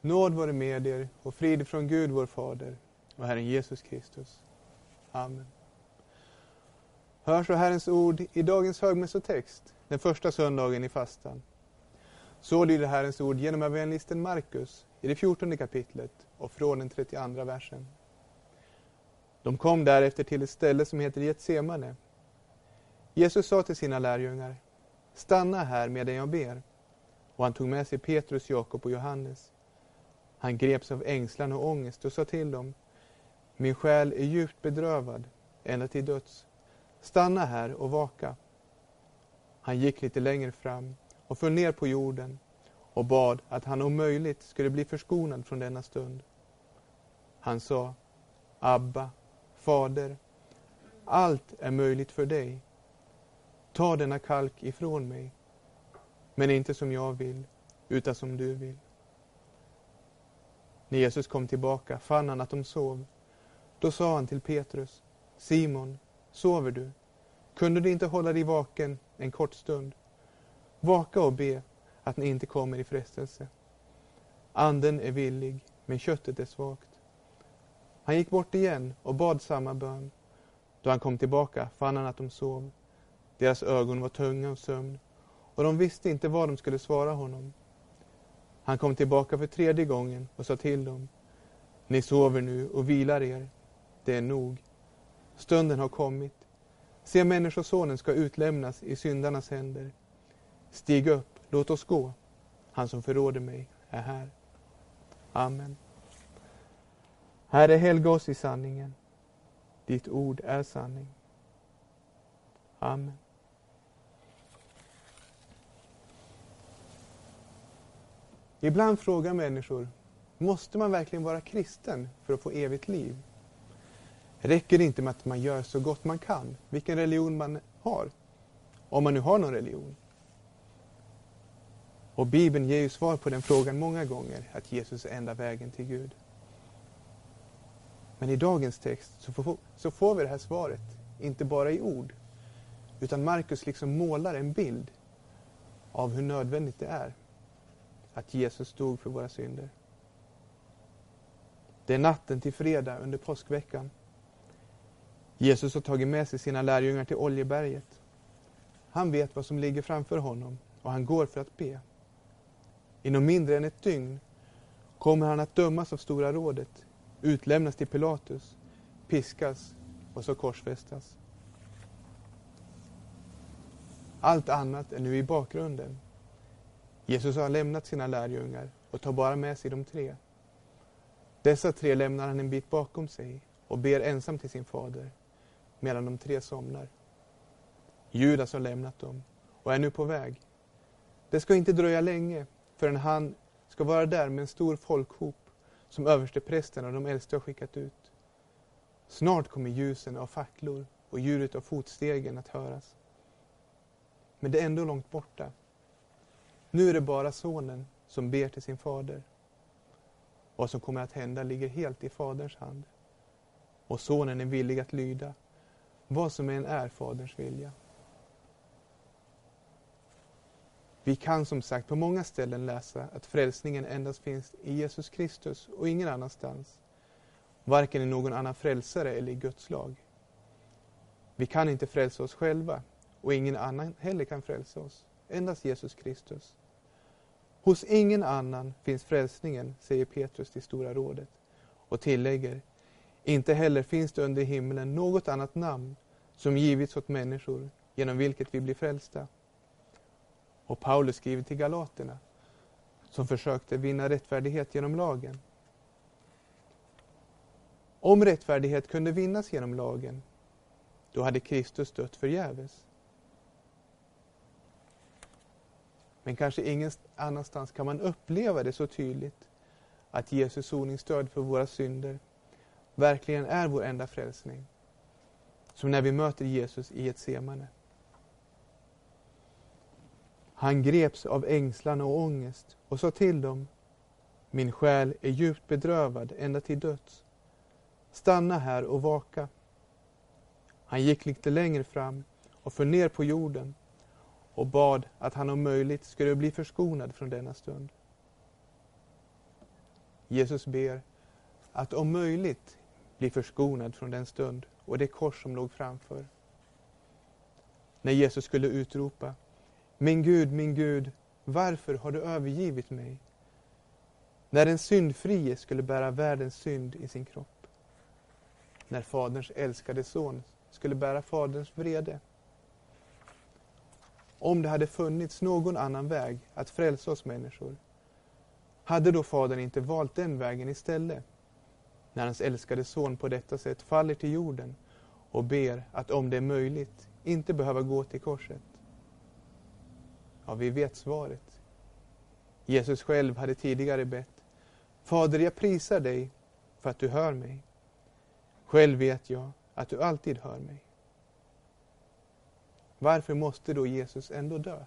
Nåd vare med er och frid från Gud vår Fader och Herren Jesus Kristus. Amen. Hör så Herrens ord i dagens högmässotext, den första söndagen i fastan. Så lyder Herrens ord genom evangelisten Markus i det 14:e kapitlet och från den 32:a versen. De kom därefter till ett ställe som heter Getsemane. Jesus sa till sina lärjungar: stanna här medan jag ber. Och han tog med sig Petrus, Jakob och Johannes. Han greps av ängslan och ångest och sa till dem: min själ är djupt bedrövad, ända till döds. Stanna här och vaka. Han gick lite längre fram och föll ner på jorden och bad att han om möjligt skulle bli förskonad från denna stund. Han sa: Abba, Fader, allt är möjligt för dig. Ta denna kalk ifrån mig, men inte som jag vill, utan som du vill. När Jesus kom tillbaka fann han att de sov. Då sa han till Petrus: Simon, sover du? Kunde du inte hålla dig vaken en kort stund? Vaka och be att ni inte kommer i frestelse. Anden är villig, men köttet är svagt. Han gick bort igen och bad samma bön. Då han kom tillbaka fann han att de sov. Deras ögon var tunga och sömn, och de visste inte vad de skulle svara honom. Han kom tillbaka för 3:e gången och sa till dem: ni sover nu och vilar er. Det är nog. Stunden har kommit. Se, människosonen ska utlämnas i syndarnas händer. Stig upp, låt oss gå. Han som förråder mig är här. Amen. Herre, helga oss i sanningen. Ditt ord är sanning. Amen. Ibland frågar människor: måste man verkligen vara kristen för att få evigt liv? Räcker det inte med att man gör så gott man kan, vilken religion man har, om man nu har någon religion? Och Bibeln ger ju svar på den frågan många gånger, att Jesus är enda vägen till Gud. Men i dagens text så får vi det här svaret, inte bara i ord, utan Markus liksom målar en bild av hur nödvändigt det är att Jesus dog för våra synder. Det är natten till fredag under påskveckan. Jesus har tagit med sig sina lärjungar till Oljeberget. Han vet vad som ligger framför honom och han går för att be. Inom mindre än ett dygn kommer han att dömas av Stora rådet, utlämnas till Pilatus, piskas och så korsfästas. Allt annat är nu i bakgrunden. Jesus har lämnat sina lärjungar och tar bara med sig de 3. Dessa 3 lämnar han en bit bakom sig och ber ensam till sin fader, medan de 3 somnar. Judas har lämnat dem och är nu på väg. Det ska inte dröja länge förrän han ska vara där med en stor folkhop som översteprästen och de äldste har skickat ut. Snart kommer ljusen av facklor och ljudet av fotstegen att höras. Men det är ändå långt borta. Nu är det bara sonen som ber till sin fader. Vad som kommer att hända ligger helt i faderns hand. Och sonen är villig att lyda vad som än är faderns vilja. Vi kan som sagt på många ställen läsa att frälsningen endast finns i Jesus Kristus och ingen annanstans. Varken i någon annan frälsare eller i Guds lag. Vi kan inte frälsa oss själva och ingen annan heller kan frälsa oss. Endast Jesus Kristus. Hos ingen annan finns frälsningen, säger Petrus till Stora rådet. Och tillägger: inte heller finns det under himlen något annat namn som givits åt människor genom vilket vi blir frälsta. Och Paulus skriver till galaterna, som försökte vinna rättfärdighet genom lagen. Om rättfärdighet kunde vinnas genom lagen, då hade Kristus dött förgäves. Men kanske ingen annanstans kan man uppleva det så tydligt att Jesus soningsstöd för våra synder verkligen är vår enda frälsning. Som när vi möter Jesus i Getsemane. Han greps av ängslan och ångest och sa till dem: min själ är djupt bedrövad ända till döds. Stanna här och vaka. Han gick lite längre fram och föll ner på jorden och bad att han om möjligt skulle bli förskonad från denna stund. Jesus ber att om möjligt bli förskonad från den stund och det kors som låg framför. När Jesus skulle utropa: min Gud, varför har du övergivit mig? När den syndfrie skulle bära världens synd i sin kropp. När Faderns älskade son skulle bära Faderns vrede. Om det hade funnits någon annan väg att frälsa oss människor, hade då Fadern inte valt den vägen istället? När hans älskade son på detta sätt faller till jorden och ber att om det är möjligt inte behöva gå till korset. Ja, vi vet svaret. Jesus själv hade tidigare bett: Fader, jag prisar dig för att du hör mig. Själv vet jag att du alltid hör mig. Varför måste då Jesus ändå dö?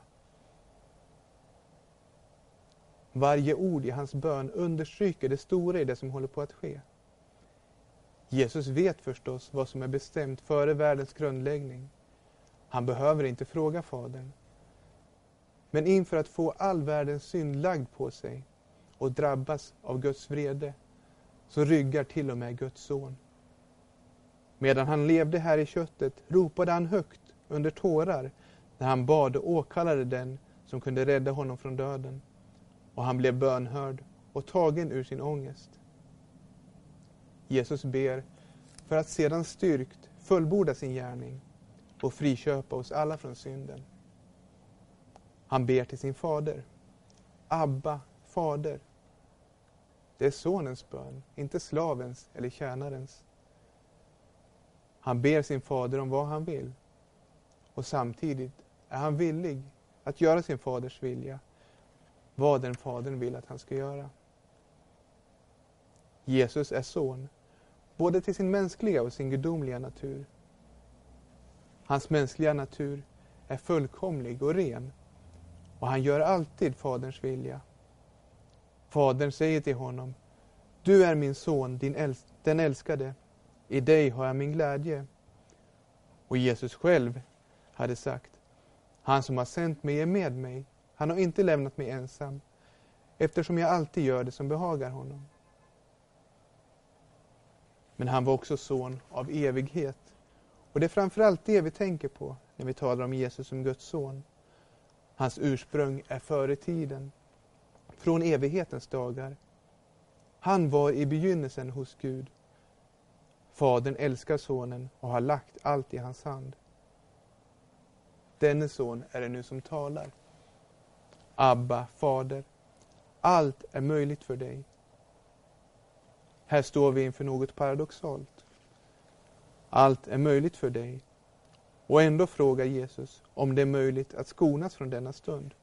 Varje ord i hans bön understryker det stora i det som håller på att ske. Jesus vet förstås vad som är bestämt före världens grundläggning. Han behöver inte fråga Fadern. Men inför att få all världens synd lagd på sig och drabbas av Guds vrede, så ryggar till och med Guds son. Medan han levde här i köttet ropade han högt under tårar när han bad och åkallade den som kunde rädda honom från döden. Och han blev bönhörd och tagen ur sin ångest. Jesus ber för att sedan styrkt fullborda sin gärning och friköpa oss alla från synden. Han ber till sin fader: Abba, fader. Det är sonens bön, inte slavens eller tjänarens. Han ber sin fader om vad han vill. Och samtidigt är han villig att göra sin faders vilja, vad den fadern vill att han ska göra. Jesus är son, både till sin mänskliga och sin gudomliga natur. Hans mänskliga natur är fullkomlig och ren, och han gör alltid faderns vilja. Fadern säger till honom: Du är min son, den älskade. I dig har jag min glädje. Och Jesus själv hade sagt: Han som har sänt mig är med mig. Han har inte lämnat mig ensam, eftersom jag alltid gör det som behagar honom. Men han var också son av evighet. Och det är framförallt det vi tänker på när vi talar om Jesus som Guds son. Hans ursprung är före tiden, från evighetens dagar. Han var i begynnelsen hos Gud. Fadern älskar sonen och har lagt allt i hans hand. Denne son är det nu som talar. Abba, fader, allt är möjligt för dig. Här står vi inför något paradoxalt. Allt är möjligt för dig. Och ändå frågar Jesus om det är möjligt att skonas från denna stund.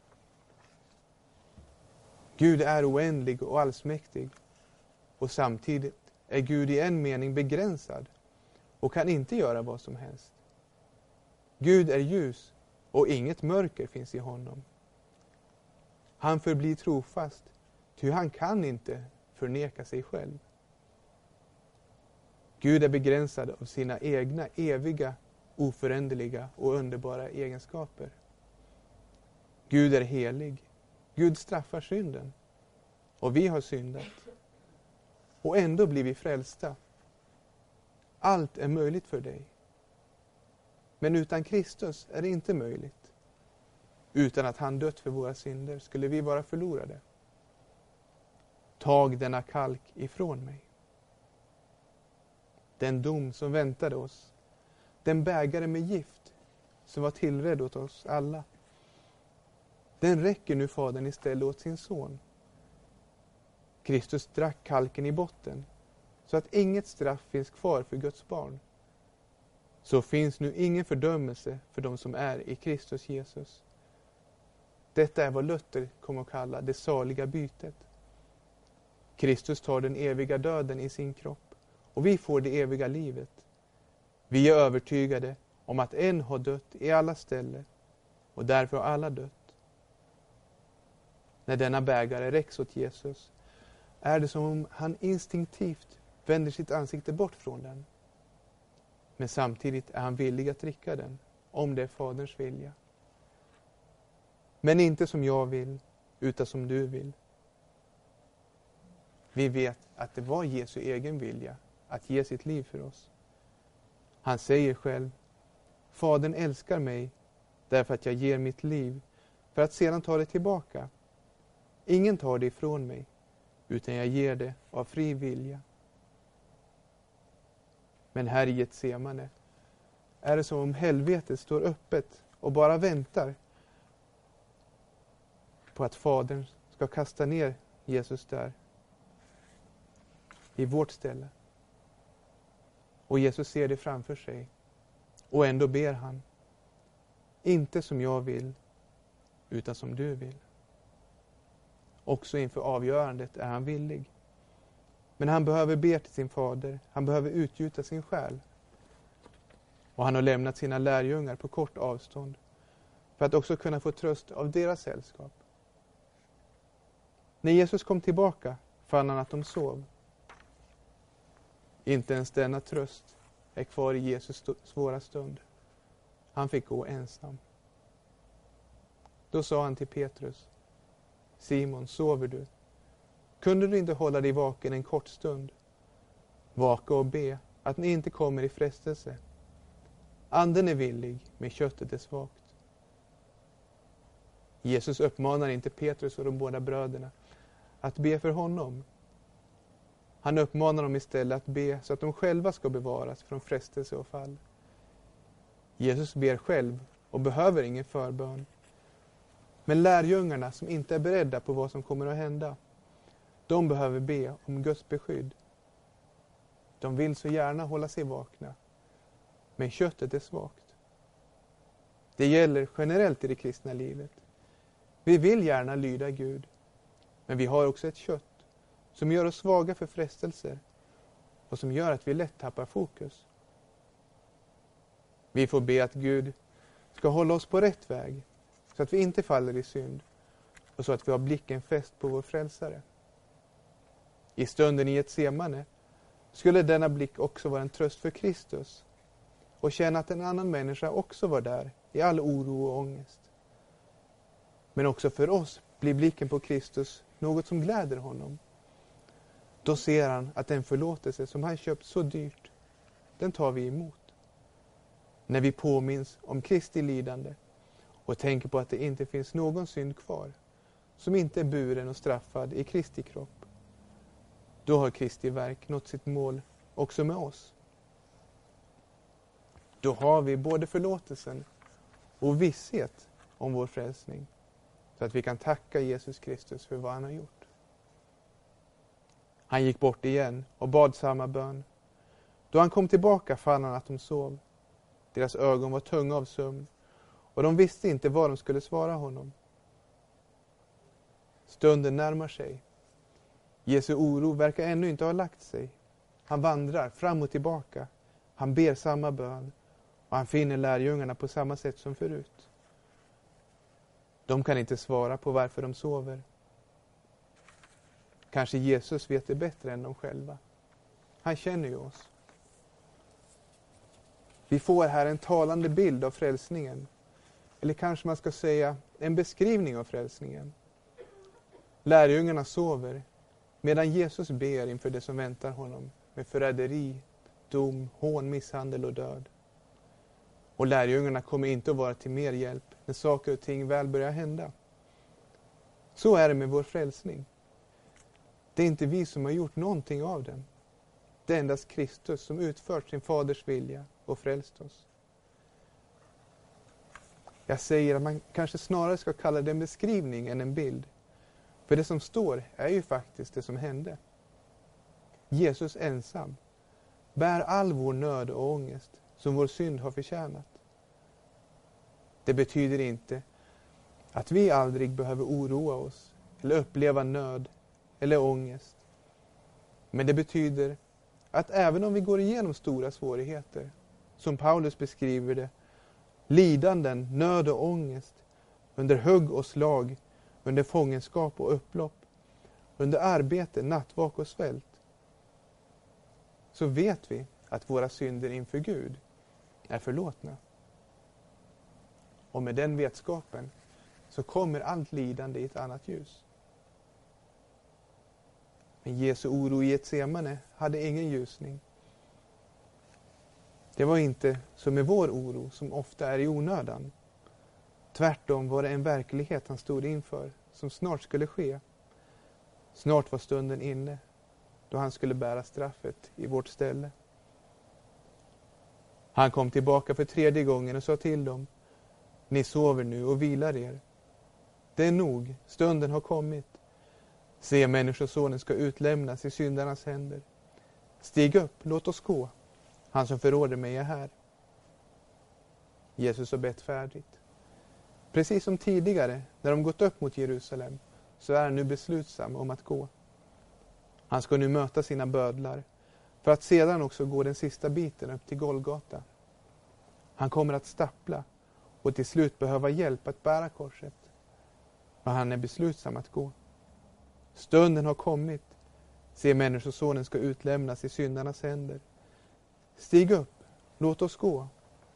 Gud är oändlig och allsmäktig. Och samtidigt är Gud i en mening begränsad och kan inte göra vad som helst. Gud är ljus och inget mörker finns i honom. Han förblir trofast, ty han kan inte förneka sig själv. Gud är begränsad av sina egna eviga, oföränderliga och underbara egenskaper. Gud är helig. Gud straffar synden. Och vi har syndat. Och ändå blir vi frälsta. Allt är möjligt för dig. Men utan Kristus är det inte möjligt. Utan att han dött för våra synder skulle vi vara förlorade. Tag denna kalk ifrån mig. Den dom som väntade oss. Den bägare med gift som var tillredd åt oss alla. Den räcker nu Fadern istället åt sin son. Kristus drack kalken i botten så att inget straff finns kvar för Guds barn. Så finns nu ingen fördömelse för de som är i Kristus Jesus. Detta är vad Luther kommer att kalla det saliga bytet. Kristus tar den eviga döden i sin kropp och vi får det eviga livet. Vi är övertygade om att en har dött i alla ställen och därför har alla dött. När denna bägare räcks åt Jesus är det som om han instinktivt vänder sitt ansikte bort från den. Men samtidigt är han villig att dricka den, om det är Faderns vilja. Men inte som jag vill, utan som du vill. Vi vet att det var Jesu egen vilja att ge sitt liv för oss. Han säger själv: Fadern älskar mig därför att jag ger mitt liv för att sedan ta det tillbaka. Ingen tar det ifrån mig, utan jag ger det av fri vilja. Men här i Getsemane är det som om helvetet står öppet och bara väntar på att Fadern ska kasta ner Jesus där, i vårt ställe. Och Jesus ser det framför sig, och ändå ber han: inte som jag vill, utan som du vill. Också inför avgörandet är han villig. Men han behöver be till sin fader, han behöver utgjuta sin själ. Och han har lämnat sina lärjungar på kort avstånd för att också kunna få tröst av deras sällskap. När Jesus kom tillbaka fann han att de sov. Inte ens denna tröst är kvar i Jesus svåra stund. Han fick gå ensam. Då sa han till Petrus: Simon, sover du? Kunde du inte hålla dig vaken en kort stund? Vaka och be att ni inte kommer i frestelse. Anden är villig, men köttet är svagt. Jesus uppmanar inte Petrus och de båda bröderna att be för honom. Han uppmanar dem istället att be så att de själva ska bevaras från frestelse och fall. Jesus ber själv och behöver ingen förbön. Men lärjungarna som inte är beredda på vad som kommer att hända, de behöver be om Guds beskydd. De vill så gärna hålla sig vakna, men köttet är svagt. Det gäller generellt i det kristna livet. Vi vill gärna lyda Gud, men vi har också ett kött som gör oss svaga för frestelser och som gör att vi lätt tappar fokus. Vi får be att Gud ska hålla oss på rätt väg, så att vi inte faller i synd och så att vi har blicken fäst på vår frälsare. I stunden i Getsemane skulle denna blick också vara en tröst för Kristus och känna att en annan människa också var där i all oro och ångest. Men också för oss blir blicken på Kristus något som gläder honom. Då ser han att den förlåtelse som han köpt så dyrt, den tar vi emot. När vi påminns om Kristi lidande och tänker på att det inte finns någon synd kvar som inte är buren och straffad i Kristi kropp, då har Kristi verk nått sitt mål också med oss. Då har vi både förlåtelsen och visshet om vår frälsning, så att vi kan tacka Jesus Kristus för vad han har gjort. Han gick bort igen och bad samma bön. Då han kom tillbaka fann han att de sov. Deras ögon var tunga av sömn och de visste inte vad de skulle svara honom. Stunden närmar sig. Jesu oro verkar ännu inte ha lagt sig. Han vandrar fram och tillbaka. Han ber samma bön och han finner lärjungarna på samma sätt som förut. De kan inte svara på varför de sover. Kanske Jesus vet det bättre än de själva. Han känner ju oss. Vi får här en talande bild av frälsningen. Eller kanske man ska säga en beskrivning av frälsningen. Lärjungarna sover medan Jesus ber inför det som väntar honom med förräderi, dom, hån, misshandel och död. Och lärjungarna kommer inte att vara till mer hjälp när saker och ting väl börjar hända. Så är det med vår frälsning. Det är inte vi som har gjort någonting av den. Det är endast Kristus som utfört sin faders vilja och frälst oss. Jag säger att man kanske snarare ska kalla det en beskrivning än en bild. För det som står är ju faktiskt det som hände. Jesus ensam bär all vår nöd och ångest som vår synd har förtjänat. Det betyder inte att vi aldrig behöver oroa oss eller uppleva nöd eller ångest. Men det betyder att även om vi går igenom stora svårigheter, som Paulus beskriver det, lidanden, nöd och ångest, under hugg och slag, under fångenskap och upplopp, under arbete, nattvak och svält, så vet vi att våra synder inför Gud är förlåtna. Och med den vetskapen så kommer allt lidande i ett annat ljus. Men Jesu oro i Getsemane hade ingen ljusning. Det var inte som med vår oro som ofta är i onödan. Tvärtom var det en verklighet han stod inför som snart skulle ske. Snart var stunden inne då han skulle bära straffet i vårt ställe. Han kom tillbaka för 3:e gången och sa till dem: ni sover nu och vilar er. Det är nog, stunden har kommit. Se, människosonen ska utlämnas i syndarnas händer. Stig upp, låt oss gå. Han som förråder mig är här. Jesus har bett färdigt. Precis som tidigare, när de gått upp mot Jerusalem, så är han nu beslutsam om att gå. Han ska nu möta sina bödlar, för att sedan också gå den sista biten upp till Golgata. Han kommer att stappla och till slut behöva hjälp att bära korset. Men han är beslutsam att gå. Stunden har kommit. Se, människosonen ska utlämnas i syndarnas händer. Stig upp, låt oss gå.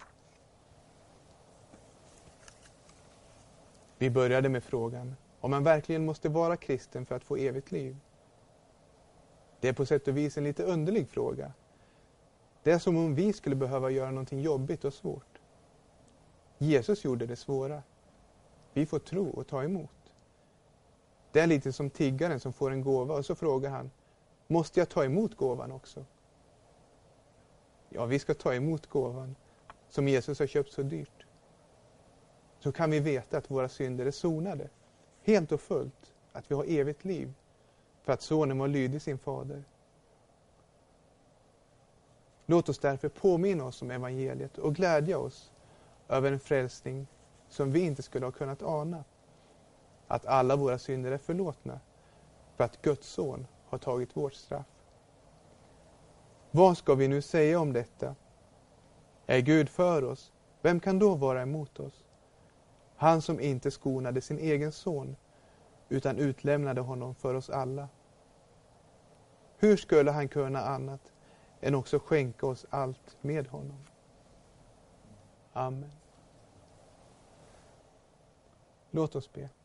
Vi började med frågan om man verkligen måste vara kristen för att få evigt liv. Det är på sätt och vis en lite underlig fråga. Det är som om vi skulle behöva göra någonting jobbigt och svårt. Jesus gjorde det svåra. Vi får tro och ta emot. Det är lite som tiggaren som får en gåva och så frågar han: måste jag ta emot gåvan också? Ja, vi ska ta emot gåvan som Jesus har köpt så dyrt. Så kan vi veta att våra synder är sonade, helt och fullt, att vi har evigt liv, för att sonen var lydig sin fader. Låt oss därför påminna oss om evangeliet och glädja oss över en frälsning som vi inte skulle ha kunnat ana. Att alla våra synder är förlåtna, för att Guds son har tagit vårt straff. Vad ska vi nu säga om detta? Är Gud för oss, vem kan då vara emot oss? Han som inte skonade sin egen son, utan utlämnade honom för oss alla. Hur skulle han kunna annat än också skänka oss allt med honom? Amen. Låt oss be.